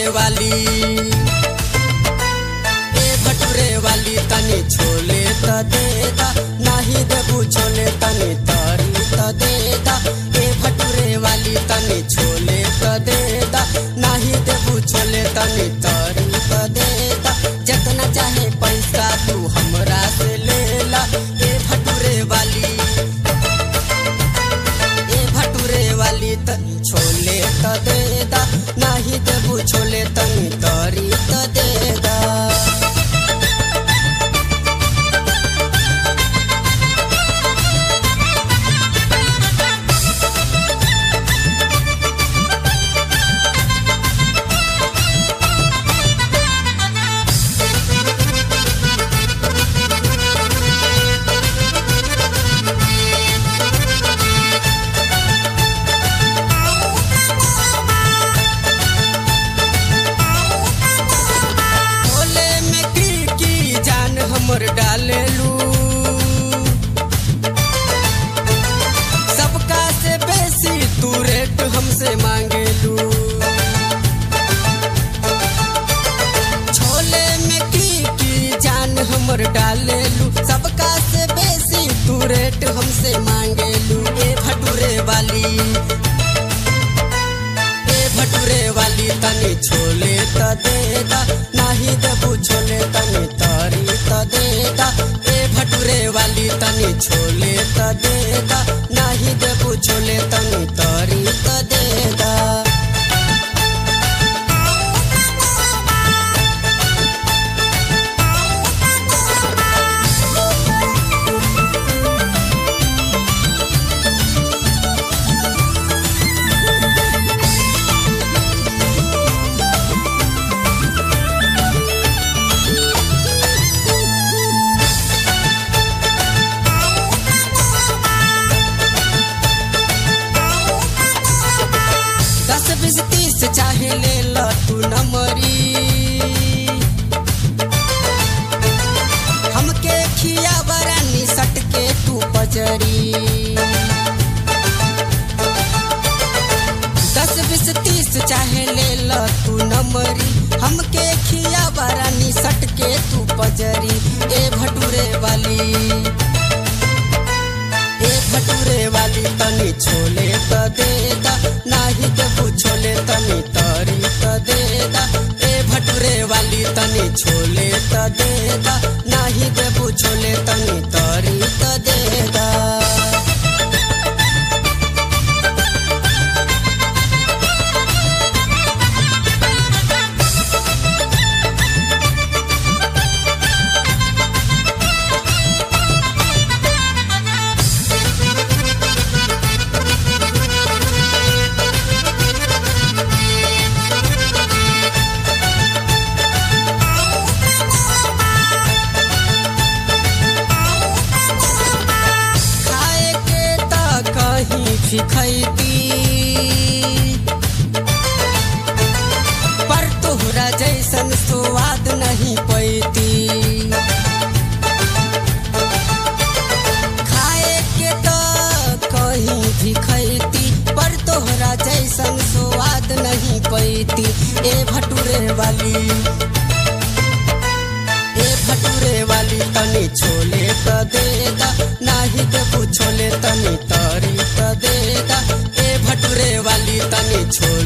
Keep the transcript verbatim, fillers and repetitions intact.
वाली ए भटूरे वाली तनी छोले त देदा नाही देबू छोले तनी तरी त देदा ए भटूरे वाली तनी छोले त देदा नाही देबू छोले तनी तरी त देदा जितना चाहे पैसा तू हमरा से लेला ए भटूरे वाली ए भटूरे वाली तनी छोले त देदा नाही देबू छोले तनी तरी त देदा हमर डालेलू सबका से बेसी तू रेट हमसे मांगेलू छोले में की की जान हमर डालेलू सबका से बेसी तू रेट हमसे मांगेलू ए भटूरे वाली ए भटूरे वाली तनी छोले त देदा नाही देबू छोले तनी तरी त देदा ए भटूरे वाली तनी छोले त देदा नाही देबू छोले तनी तरी त देदा दस बीस तीस चाहे ले ला तू नमरी हमके खिया बरानी सटके तू पजरी दस बीस तीस चाहे ले ला तू नमरी हमके खिया बरानी सटके तू पजरी ए भटूरे वाली ए भटूरे वाली तनी छोले त देदा नाही देबू छोले तनी तरी त देदा ए भटूरे वाली तनी छोले त देदा नाही देबू छोले तनी तरी त देदा खैती पर तोहरा जैसन स्वाद नहीं पैती खाए के तो कहीं भी खैती पर तोहरा जैसन स्वाद नहीं पैती ए भटूरे वाली ए भटूरे वाली तनी छोले त देदा नाही देबू छोले तनी तरी त देदा ए भटूरे वाली तनी छोले